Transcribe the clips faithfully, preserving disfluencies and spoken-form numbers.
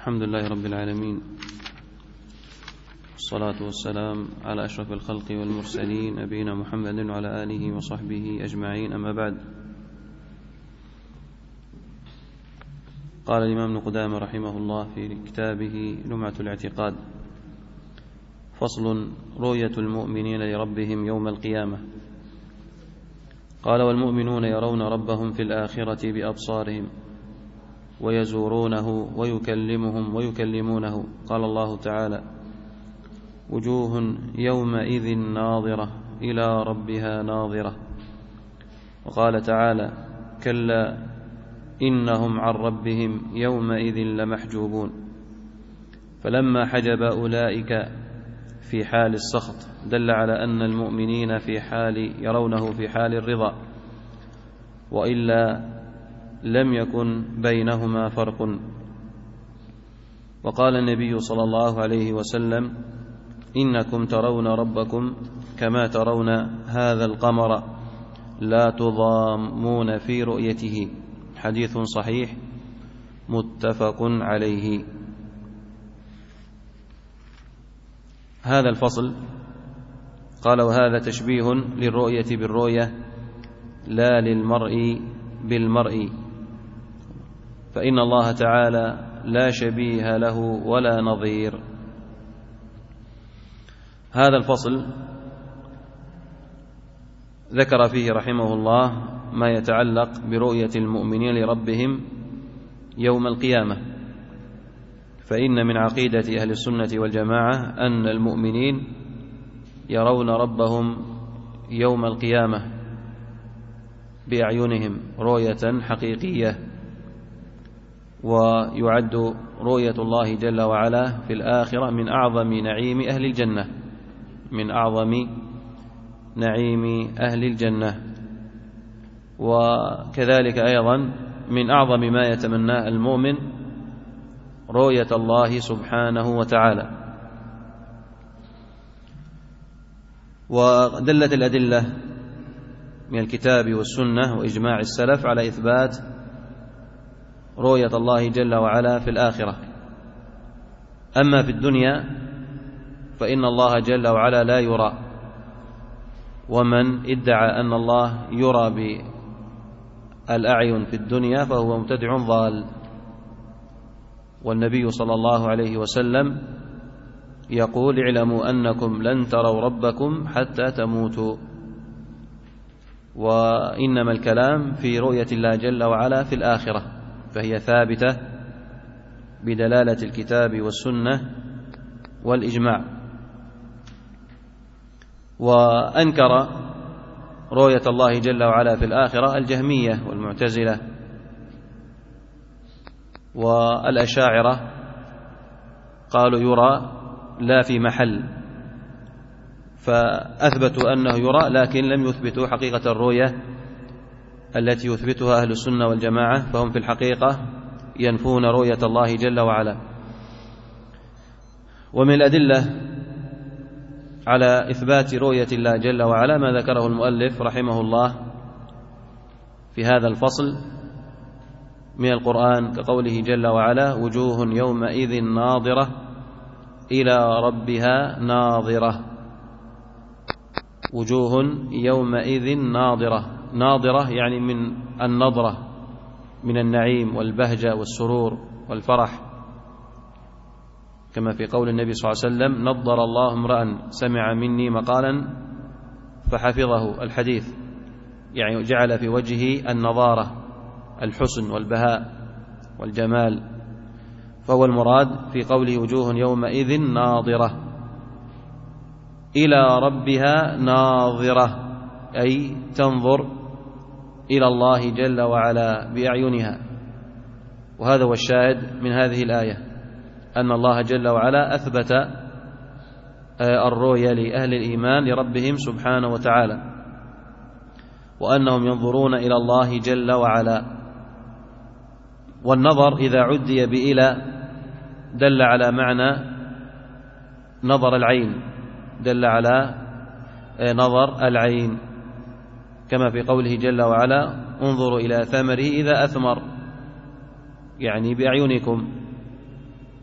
الحمد لله رب العالمين، والصلاة والسلام على أشرف الخلق والمرسلين نبينا محمد وعلى آله وصحبه أجمعين، أما بعد. قال الإمام ابن قدامة رحمه الله في كتابه لمعة الاعتقاد: فصل: رؤية المؤمنين لربهم يوم القيامة. قال: والمؤمنون يرون ربهم في الآخرة بأبصارهم ويزورونه ويكلمهم ويكلمونه. قال الله تعالى: وجوه يومئذ ناظرة إلى ربها ناظرة. وقال تعالى: كلا إنهم عن ربهم يومئذ لمحجوبون. فلما حجب أولئك في حال السخط دل على أن المؤمنين في حال يرونه في حال الرضا، وإلا لم يكن بينهما فرق. وقال النبي صلى الله عليه وسلم: إنكم ترون ربكم كما ترون هذا القمر لا تضامون في رؤيته. حديث صحيح متفق عليه. هذا الفصل قال: وهذا تشبيه للرؤية بالرؤية لا للمرء بالمرء، فإن الله تعالى لا شبيه له ولا نظير. هذا الفصل ذكر فيه رحمه الله ما يتعلق برؤية المؤمنين لربهم يوم القيامة. فإن من عقيدة أهل السنة والجماعة أن المؤمنين يرون ربهم يوم القيامة بأعينهم رؤية حقيقية، ويعد رؤية الله جل وعلا في الآخرة من أعظم نعيم أهل الجنة من أعظم نعيم أهل الجنة وكذلك أيضا من أعظم ما يتمناه المؤمن رؤية الله سبحانه وتعالى. ودلت الأدلة من الكتاب والسنة وإجماع السلف على إثبات رؤية الله جل وعلا في الآخرة. أما في الدنيا فإن الله جل وعلا لا يرى، ومن ادعى أن الله يرى بالأعين في الدنيا فهو مبتدع ضال. والنبي صلى الله عليه وسلم يقول: اعلموا أنكم لن تروا ربكم حتى تموتوا. وإنما الكلام في رؤية الله جل وعلا في الآخرة، فهي ثابتة بدلالة الكتاب والسنة والإجماع. وأنكر رؤية الله جل وعلا في الآخرة الجهمية والمعتزلة والأشاعرة، قالوا يرى لا في محل، فأثبتوا أنه يرى لكن لم يثبتوا حقيقة الرؤية التي يثبتها أهل السنة والجماعة، فهم في الحقيقة ينفون رؤية الله جل وعلا. ومن الأدلة على إثبات رؤية الله جل وعلا ما ذكره المؤلف رحمه الله في هذا الفصل من القرآن، كقوله جل وعلا: وجوه يومئذ ناظرة إلى ربها ناظرة. وجوه يومئذ ناظرة، ناظرة يعني من النظرة، من النعيم والبهجة والسرور والفرح، كما في قول النبي صلى الله عليه وسلم: نضر الله امرأ سمع مني مقالا فحفظه. الحديث يعني جعل في وجهه النضارة، الحسن والبهاء والجمال، فهو المراد في قوله: وجوه يومئذ ناظرة إلى ربها ناظرة، أي تنظر إلى الله جل وعلا بأعينها. وهذا هو الشاهد من هذه الآية، أن الله جل وعلا أثبت الرؤية لأهل الإيمان لربهم سبحانه وتعالى، وأنهم ينظرون إلى الله جل وعلا. والنظر إذا عدي بإلى دل على معنى نظر العين، دل على نظر العين، كما في قوله جل وعلا: انظروا إلى ثمره إذا أثمر، يعني بأعينكم.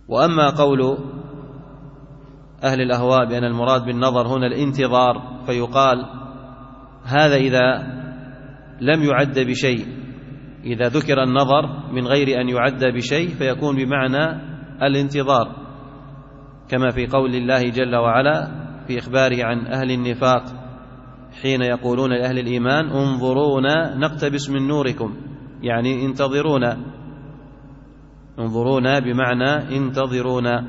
وأما قول أهل الأهواء بأن المراد بالنظر هنا الانتظار، فيقال هذا إذا لم يعد بشيء، إذا ذكر النظر من غير أن يعد بشيء فيكون بمعنى الانتظار، كما في قول الله جل وعلا في إخباره عن أهل النفاق حين يقولون لأهل الإيمان انظرونا نقتبس من نوركم، يعني انتظرونا، انظرونا بمعنى انتظرونا.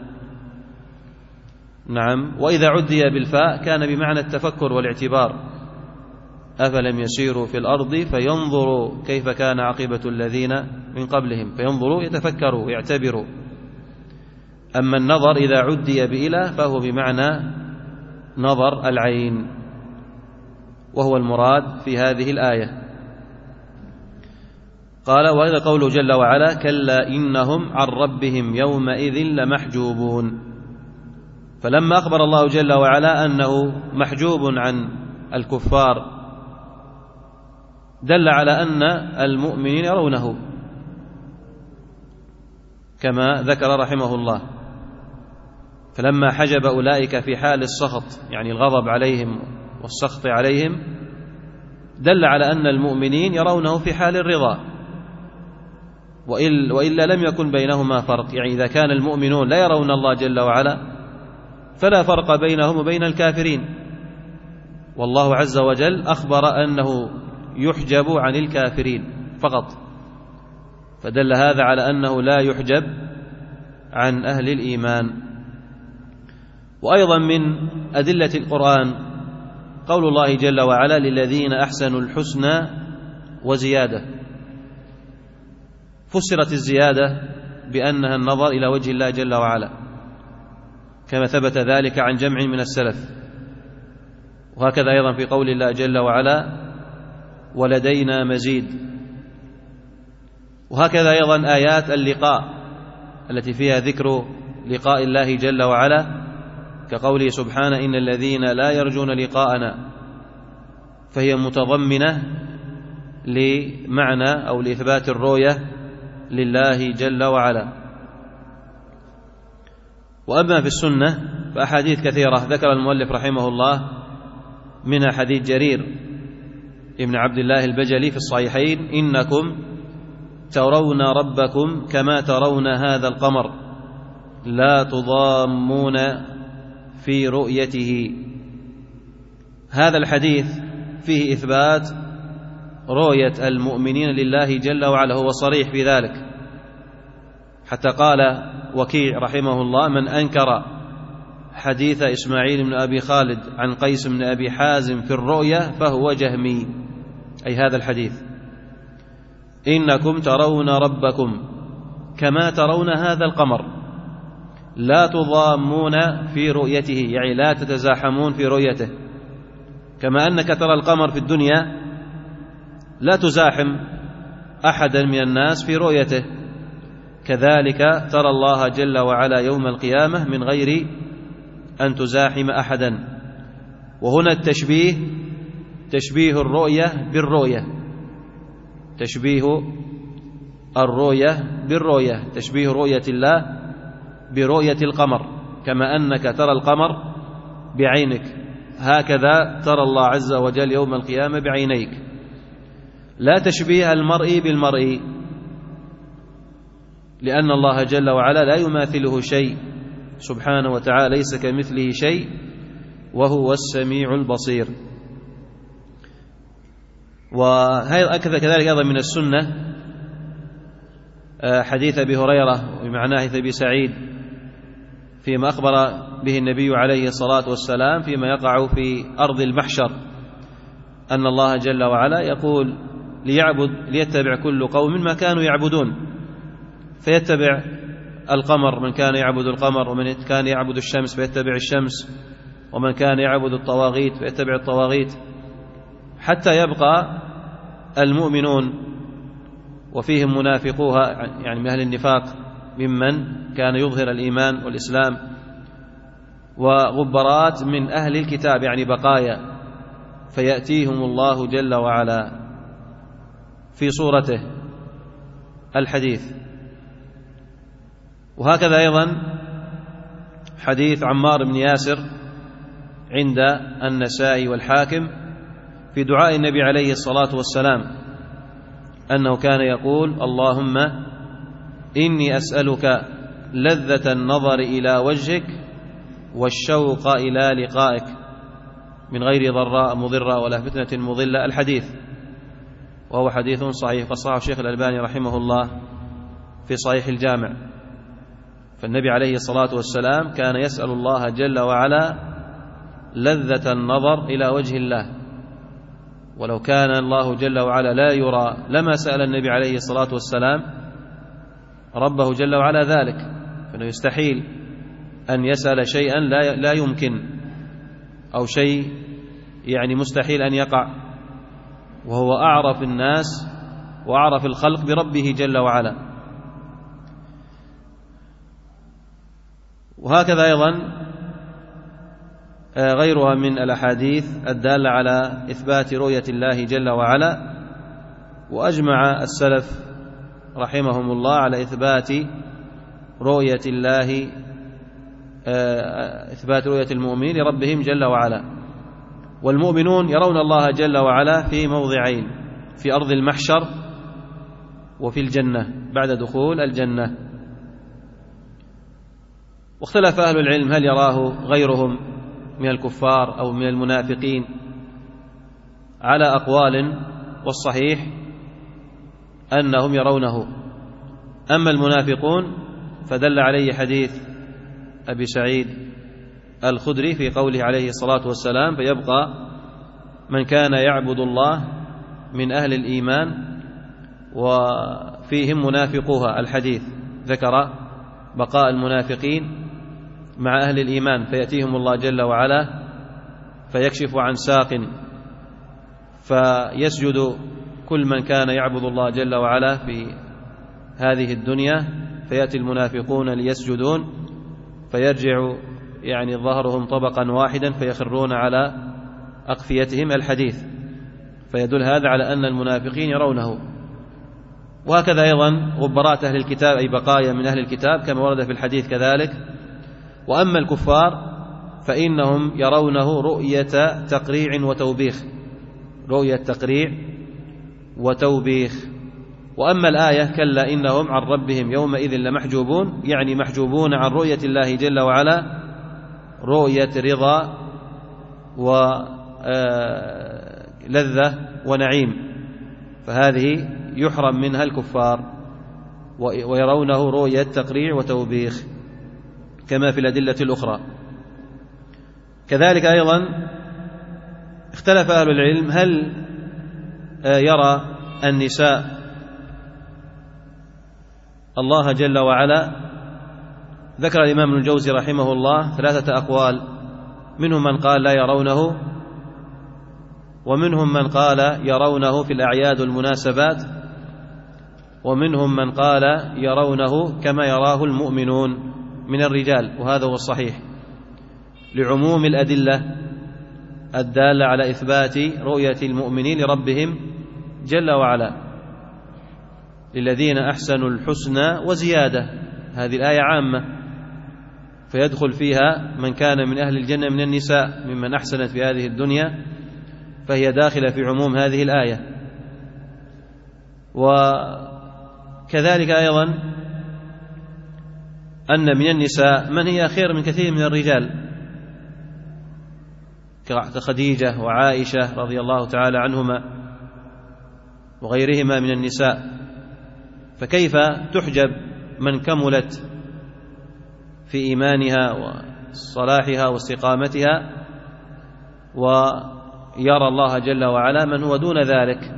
نعم. وإذا عدي بالفاء كان بمعنى التفكر والاعتبار، أفلم يسيروا في الأرض فينظروا كيف كان عاقبة الذين من قبلهم، فينظروا يتفكروا يعتبروا. أما النظر إذا عدي بإلى فهو بمعنى نظر العين، وهو المراد في هذه الآية. قال وإذا قوله جل وعلا كلا إنهم عن ربهم يومئذ لمحجوبون، فلما أخبر الله جل وعلا أنه محجوب عن الكفار دل على أن المؤمنين يرونه كما ذكر رحمه الله، فلما حجب أولئك في حال السخط يعني الغضب عليهم والسخط عليهم دل على أن المؤمنين يرونه في حال الرضا، وإلا لم يكن بينهما فرق. يعني إذا كان المؤمنون لا يرون الله جل وعلا فلا فرق بينهم وبين الكافرين، والله عز وجل أخبر أنه يحجب عن الكافرين فقط، فدل هذا على أنه لا يحجب عن أهل الإيمان. وأيضا من أدلة القرآن قول الله جل وعلا للذين أحسنوا الحسنى وزيادة، فسرت الزيادة بأنها النظر إلى وجه الله جل وعلا كما ثبت ذلك عن جمع من السلف، وهكذا أيضا في قول الله جل وعلا ولدينا مزيد، وهكذا أيضا آيات اللقاء التي فيها ذكر لقاء الله جل وعلا كقوله سبحانه إن الذين لا يرجون لقاءنا، فهي متضمنة لمعنى أو لإثبات الرؤية لله جل وعلا. وأما في السنة فأحاديث كثيرة ذكر المؤلف رحمه الله، منها حديث جرير ابن عبد الله البجلي في الصحيحين إنكم ترون ربكم كما ترون هذا القمر لا تضامون في رؤيته. هذا الحديث فيه إثبات رؤية المؤمنين لله جل وعلا، هو صريح في ذلك، حتى قال وكيع رحمه الله من أنكر حديث إسماعيل بن أبي خالد عن قيس بن أبي حازم في الرؤية فهو جهمي، أي هذا الحديث إنكم ترون ربكم كما ترون هذا القمر لا تضامون في رؤيته، يعني لا تتزاحمون في رؤيته، كما أنك ترى القمر في الدنيا لا تزاحم أحدا من الناس في رؤيته، كذلك ترى الله جل وعلا يوم القيامة من غير أن تزاحم أحدا. وهنا التشبيه تشبيه الرؤية بالرؤية، تشبيه الرؤية بالرؤية، تشبيه رؤية الله برؤية القمر، كما أنك ترى القمر بعينك هكذا ترى الله عز وجل يوم القيامة بعينيك، لا تشبيه المرء بالمرء، لأن الله جل وعلا لا يماثله شيء سبحانه وتعالى، ليس كمثله شيء وهو السميع البصير. وهكذا كذلك أيضا من السنة حديث أبي هريرة ومعناه حديث أبي سعيد فيما أخبر به النبي عليه الصلاة والسلام فيما يقع في أرض المحشر، أن الله جل وعلا يقول ليعبد ليتبع كل قوم ما كانوا يعبدون، فيتبع القمر من كان يعبد القمر، ومن كان يعبد الشمس فيتبع الشمس، ومن كان يعبد الطواغيت فيتبع الطواغيت، حتى يبقى المؤمنون وفيهم منافقوها يعني من أهل النفاق ممن كان يظهر الإيمان والإسلام، وغبرات من أهل الكتاب يعني بقايا، فيأتيهم الله جل وعلا في صورته الحديث وهكذا أيضا حديث عمار بن ياسر عند النسائي والحاكم في دعاء النبي عليه الصلاة والسلام أنه كان يقول: اللهم إني أسألك لذة النظر إلى وجهك والشوق إلى لقائك من غير ضراء مضرة ولا فتنة مضلة، الحديث، وهو حديث صحيح فصححه الشيخ الألباني رحمه الله في صحيح الجامع. فالنبي عليه الصلاة والسلام كان يسأل الله جل وعلا لذة النظر إلى وجه الله، ولو كان الله جل وعلا لا يرى لما سأل النبي عليه الصلاة والسلام ربه جل وعلا ذلك، فإنه يستحيل أن يسأل شيئا لا يمكن أو شيء يعني مستحيل أن يقع، وهو أعرف الناس وأعرف الخلق بربه جل وعلا. وهكذا أيضا غيرها من الأحاديث الدالة على إثبات رؤية الله جل وعلا. وأجمع السلف رحمهم الله على إثبات رؤية الله إثبات رؤية المؤمنين لربهم جل وعلا. والمؤمنون يرون الله جل وعلا في موضعين: في أرض المحشر وفي الجنة بعد دخول الجنة. واختلف أهل العلم هل يراه غيرهم من الكفار أو من المنافقين على أقوال، والصحيح أنهم يرونه. أما المنافقون فدل عليه حديث أبي سعيد الخدري في قوله عليه الصلاة والسلام: فيبقى من كان يعبد الله من أهل الإيمان وفيهم منافقوها، الحديث ذكر بقاء المنافقين مع أهل الإيمان، فيأتيهم الله جل وعلا فيكشف عن ساق فيسجد كل من كان يعبد الله جل وعلا في هذه الدنيا، فيأتي المنافقون ليسجدون فيرجع يعني ظهرهم طبقا واحدا فيخرون على أقفيتهم، الحديث، فيدل هذا على أن المنافقين يرونه. وهكذا أيضا غبرات أهل الكتاب أي بقايا من أهل الكتاب كما ورد في الحديث كذلك. وأما الكفار فإنهم يرونه رؤية تقريع وتوبيخ، رؤية تقريع وتوبيخ. وأما الآية: كلا إنهم عن ربهم يومئذ لمحجوبون، يعني محجوبون عن رؤية الله جل وعلا رؤية رضا ولذة ونعيم، فهذه يحرم منها الكفار، ويرونه رؤية تقريع وتوبيخ كما في الأدلة الأخرى. كذلك أيضا اختلف أهل العلم هل يرى النساء الله جل وعلا. ذكر الإمام ابن الجوزي رحمه الله ثلاثة أقوال: منهم من قال لا يرونه، ومنهم من قال يرونه في الأعياد والمناسبات، ومنهم من قال يرونه كما يراه المؤمنون من الرجال، وهذا هو الصحيح لعموم الأدلة الدالة على إثبات رؤية المؤمنين لربهم جل وعلا. للذين أحسنوا الحسنى وزيادة، هذه الآية عامة فيدخل فيها من كان من أهل الجنة من النساء ممن أحسنت في هذه الدنيا، فهي داخلة في عموم هذه الآية. وكذلك أيضا أن من النساء من هي خير من كثير من الرجال كخديجة وعائشة رضي الله تعالى عنهما وغيرهما من النساء، فكيف تحجب من كملت في إيمانها وصلاحها واستقامتها ويرى الله جل وعلا من هو دون ذلك؟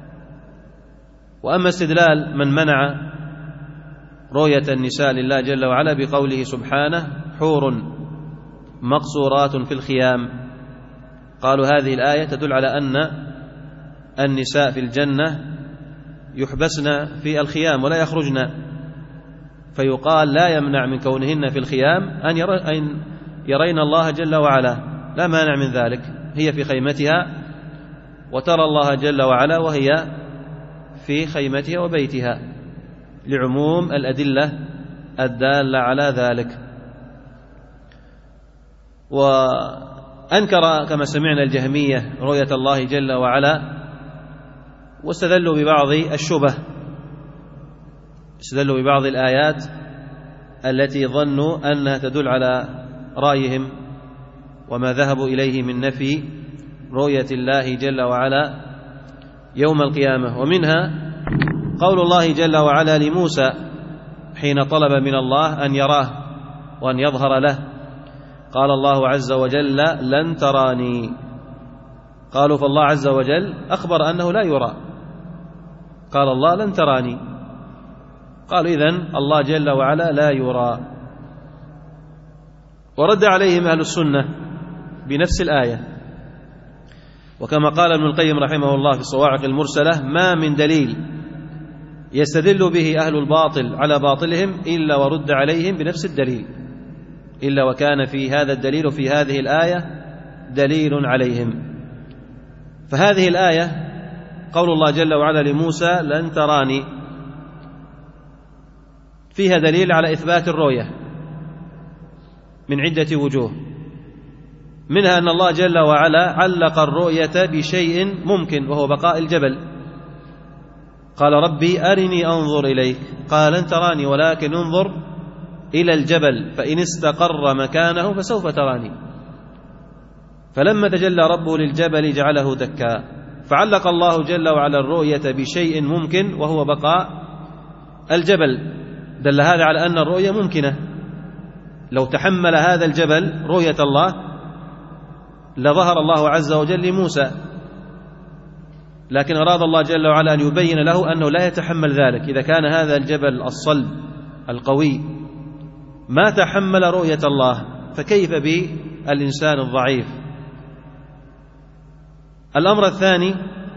وأما استدلال من منع رؤية النساء لله جل وعلا بقوله سبحانه: حور مقصورات في الخيام، قالوا هذه الآية تدل على أن النساء في الجنة يحبسن في الخيام ولا يخرجن، فيقال لا يمنع من كونهن في الخيام أن يرين الله جل وعلا، لا مانع من ذلك، هي في خيمتها وترى الله جل وعلا وهي في خيمتها وبيتها، لعموم الأدلة الدالة على ذلك. وأنكر كما سمعنا الجهمية رؤية الله جل وعلا، واستدلوا ببعض الشبه، استدلوا ببعض الآيات التي ظنوا أنها تدل على رأيهم وما ذهبوا إليه من نفي رؤية الله جل وعلا يوم القيامة. ومنها قول الله جل وعلا لموسى حين طلب من الله أن يراه وأن يظهر له، قال الله عز وجل لن تراني. قالوا فالله عز وجل أخبر أنه لا يرى، قال الله لن تراني، قالوا إذن الله جل وعلا لا يرى. ورد عليهم أهل السنة بنفس الآية، وكما قال ابن القيم رحمه الله في الصواعق المرسلة: ما من دليل يستدل به أهل الباطل على باطلهم إلا ورد عليهم بنفس الدليل، إلا وكان في هذا الدليل وفي هذه الآية دليل عليهم. فهذه الآية قول الله جل وعلا لموسى لن تراني فيها دليل على إثبات الرؤية من عدة وجوه، منها أن الله جل وعلا علق الرؤية بشيء ممكن وهو بقاء الجبل، قال ربي أرني أنظر إليك، قال لن تراني ولكن انظر إلى الجبل فإن استقر مكانه فسوف تراني. فلما تجلى ربه للجبل جعله دكا، فعلق الله جل وعلا الرؤية بشيء ممكن وهو بقاء الجبل، دل هذا على أن الرؤية ممكنة. لو تحمل هذا الجبل رؤية الله لظهر الله عز وجل لموسى، لكن أراد الله جل وعلا أن يبين له أنه لا يتحمل ذلك. إذا كان هذا الجبل الصلب القوي ما تحمل رؤية الله، فكيف بالإنسان الضعيف؟ الأمر الثاني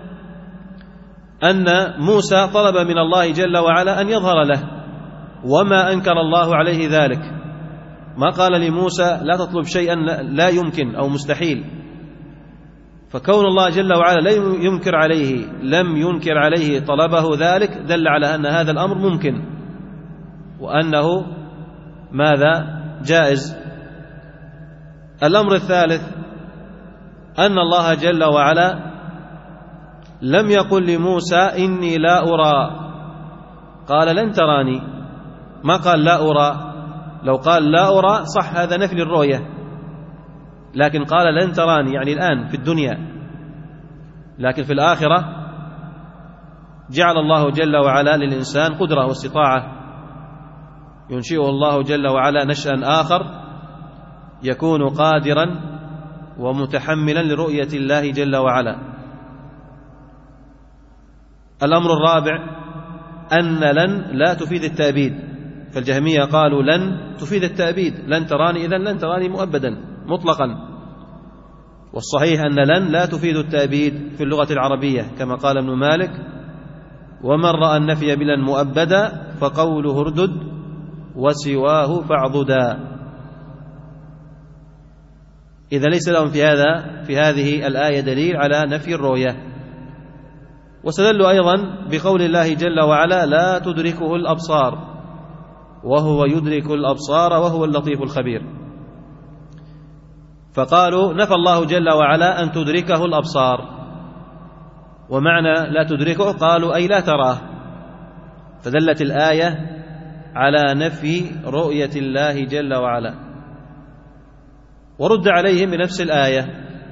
أن موسى طلب من الله جل وعلا أن يظهر له، وما أنكر الله عليه ذلك، ما قال لموسى لا تطلب شيئا لا يمكن أو مستحيل. فكون الله جل وعلا لا ينكر عليه لم ينكر عليه طلبه ذلك دل على أن هذا الأمر ممكن وأنه ماذا جائز. الأمر الثالث أن الله جل وعلا لم يقل لموسى إني لا أرى، قال لن تراني، ما قال لا أرى. لو قال لا أرى صح هذا نفي للرؤية، لكن قال لن تراني يعني الآن في الدنيا، لكن في الآخرة جعل الله جل وعلا للإنسان قدرة واستطاعة، ينشئه الله جل وعلا نشأ آخر يكون قادرا ومتحملا لرؤية الله جل وعلا. الأمر الرابع أن لن لا تفيد التأبيد، فالجهمية قالوا لن تفيد التأبيد، لن تراني إذن لن تراني مؤبدا مطلقا، والصحيح أن لن لا تفيد التأبيد في اللغة العربية، كما قال ابن مالك: ومن رأى النفي بلن مؤبدا فقوله اردد وسواه فاعضدا. إذا ليس لهم في هذا في هذه الآية دليل على نفي الرؤية. واستدلوا أيضا بقول الله جل وعلا لا تدركه الأبصار وهو يدرك الأبصار وهو اللطيف الخبير، فقالوا نفى الله جل وعلا أن تدركه الأبصار، ومعنى لا تدركه قالوا أي لا تراه، فدلت الآية على نفي رؤية الله جل وعلا. ورد عليهم بنفس الآية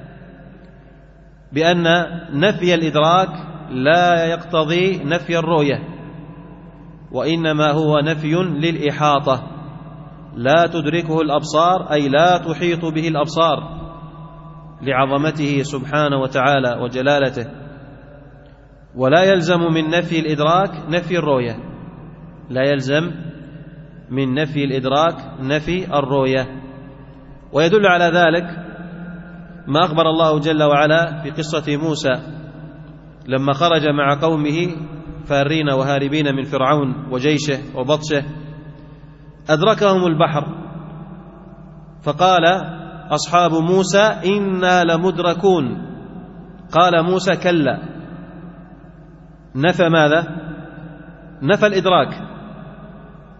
بأن نفي الإدراك لا يقتضي نفي الرؤية، وإنما هو نفي للإحاطة، لا تدركه الأبصار أي لا تحيط به الأبصار لعظمته سبحانه وتعالى وجلالته، ولا يلزم من نفي الإدراك نفي الرؤية، لا يلزم من نفي الإدراك نفي الرؤية. ويدل على ذلك ما أخبر الله جل وعلا في قصة موسى لما خرج مع قومه فارين وهاربين من فرعون وجيشه وبطشه، أدركهم البحر فقال أصحاب موسى إنا لمدركون، قال موسى كلا، نفى ماذا؟ نفى الإدراك،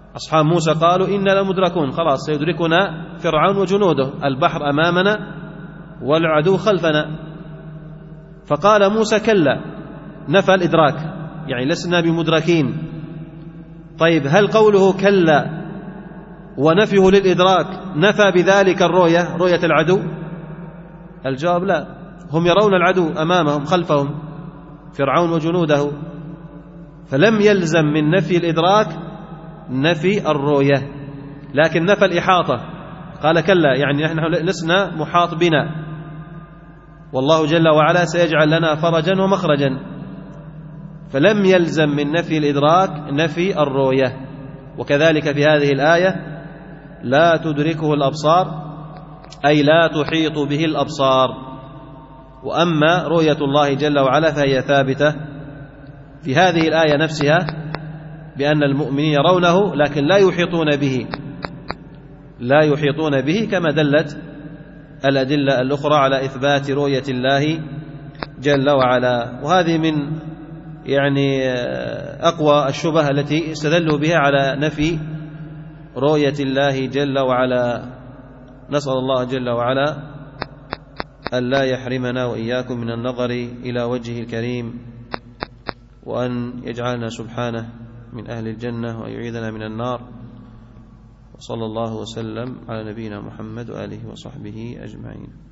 أصحاب موسى قالوا إنا لمدركون، خلاص سيدركنا فرعون وجنوده، البحر أمامنا والعدو خلفنا. فقال موسى كلا، نفى الإدراك، يعني لسنا بمدركين. طيب هل قوله كلا ونفيه للإدراك نفى بذلك الرؤية، رؤية العدو؟ الجواب لا، هم يرون العدو أمامهم خلفهم فرعون وجنوده، فلم يلزم من نفي الإدراك نفي الرؤية، لكن نفى الإحاطة. قال كلا، يعني نحن لسنا محاط بنا، والله جل وعلا سيجعل لنا فرجا ومخرجا، فلم يلزم من نفي الإدراك نفي الرؤية. وكذلك في هذه الآية لا تدركه الأبصار، أي لا تحيط به الأبصار. وأما رؤية الله جل وعلا فهي ثابتة في هذه الآية نفسها بأن المؤمنين يرونه لكن لا يحيطون به، لا يحيطون به، كما دلت الأدلة الأخرى على إثبات رؤية الله جل وعلا. وهذه من يعني أقوى الشبه التي استدلوا بها على نفي رؤية الله جل وعلا. نسأل الله جل وعلا أن لا يحرمنا وإياكم من النظر إلى وجهه الكريم، وأن يجعلنا سبحانه من أهل الجنة وأن يعيذنا من النار. وصلى الله وسلم على نبينا محمد وآله وصحبه أجمعين.